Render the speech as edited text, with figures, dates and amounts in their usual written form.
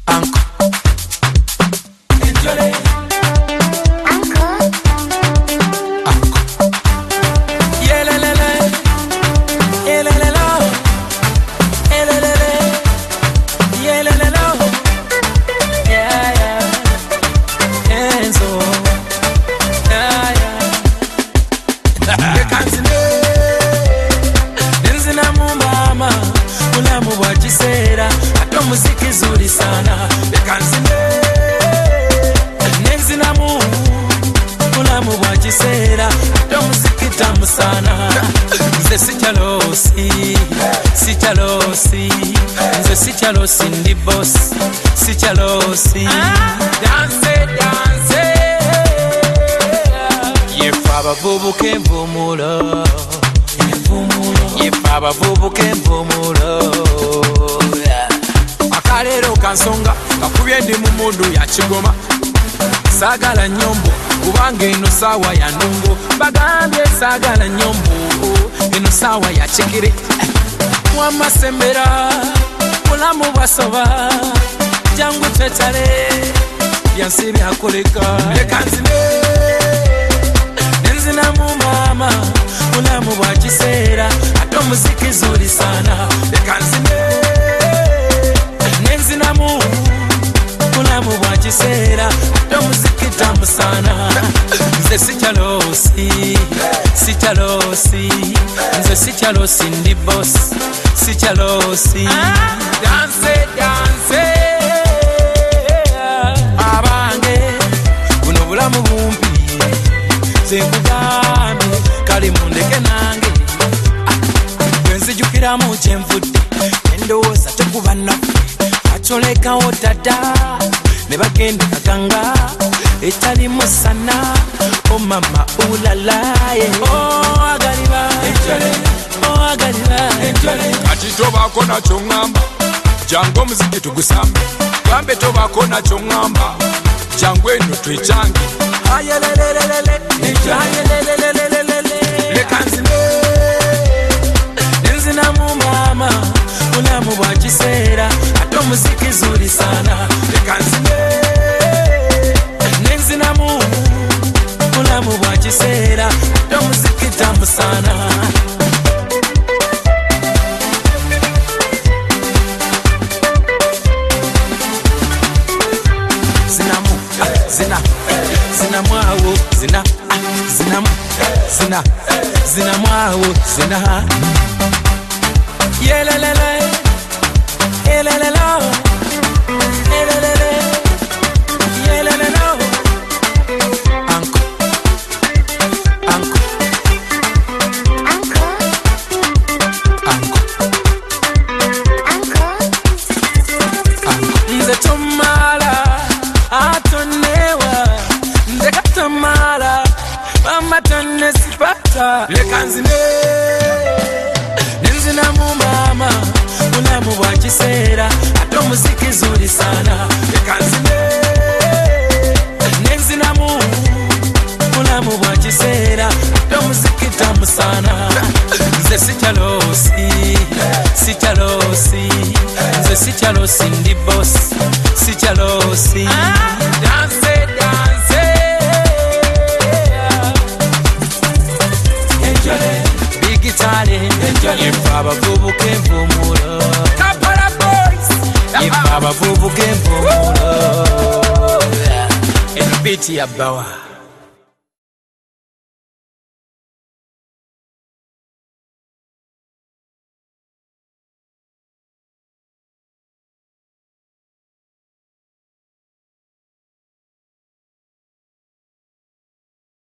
Muziki zuri sana bekanzine nezinamu mulamu bwa kiseera ate muziki tamu sana nze sikyalosi nze sikyalosi ndi boss sikyalosi danse yefa abavubuka envumulo yefa abavubuka envumulo Kalero kansonga kakubye ndi mu mundu ya kigoma sagala nyombo kubanga eno sawa ya ndongo bagambye sagala nyombo eno sawa ya kigere wamasembera mulamu bwasoba jangu tetale byansi byakoleka lekanzine nenzina mu mama mulamu bwa kiseera ate muziki zuri sana lekanzine Nenzinamu mulamu bwa kiseera ate muziki tamu sana nze sikyalosi nze sikyalosi ndi boss sikyalosi danse abange buno bulamu bumpi zenkugambye kali mundeke nange bwenzijukiramu kyenvudde endowooza tekuba naffe Cholekawo dada ne bagenda kaganga etali musana o mama ulalaye agaliba ati tobako nakyo ngamba jangu omuziki tugusambe gambe tobako nakyo ngamba jangu eno twecyange lekanzine nenzinamu mama mulamu bwa kiseera ate muziki zuri sana lekanzine nenzinamu mulamu bwa kiseera ate muziki tamu sana zinamwawo zina yelelele elelelo elelele yelelelo anko nze tomala atonewa nze katomala mama tonne sipata lekanzine nenzinamu mama mulamu bwa kiseera ate muziki zuri sana lekanzine nenzinamu mulamu bwa kiseera ate muziki tamu sana nze sikyalosi nze sikyalosi ndi boss sikyalosi danse bigitale yefa abavubuka envumulo yefa abavubuka envumulo eno biti ya bawa